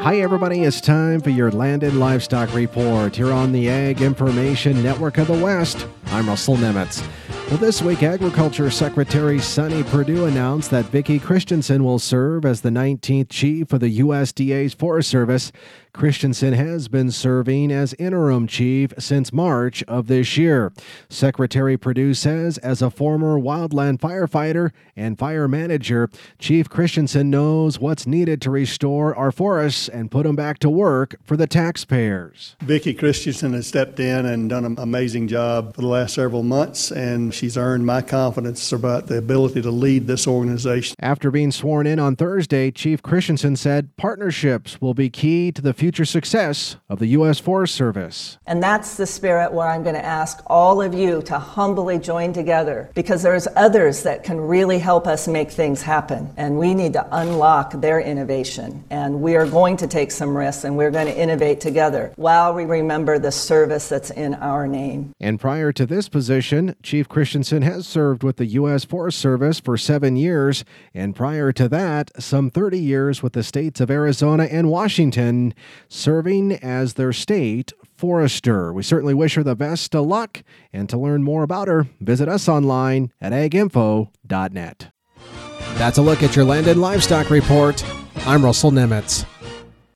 Hi, everybody. It's time for your Land and Livestock Report here on the Ag Information Network of the West. I'm Russell Nemitz. Well, this week, Agriculture Secretary Sonny Perdue announced that Vicki Christensen will serve as the 19th chief of the USDA's Forest Service. Christensen has been serving as interim chief since March of this year. Secretary Perdue says, as a former wildland firefighter and fire manager, Chief Christensen knows what's needed to restore our forests and put them back to work for the taxpayers. Vicki Christensen has stepped in and done an amazing job for the last several months, and she's earned my confidence about the ability to lead this organization. After being sworn in on Thursday, Chief Christensen said partnerships will be key to the future success of the U.S. Forest Service. And that's the spirit where I'm going to ask all of you to humbly join together, because there's others that can really help us make things happen. And we need to unlock their innovation. And we are going to take some risks, and we're going to innovate together while we remember the service that's in our name. And prior to this position, Chief Christensen has served with the U.S. Forest Service for 7 years, and prior to that, some 30 years with the states of Arizona and Washington, serving as their state forester. We certainly wish her the best of luck, and to learn more about her, visit us online at aginfo.net. That's a look at your Land and Livestock Report. I'm Russell Nemitz.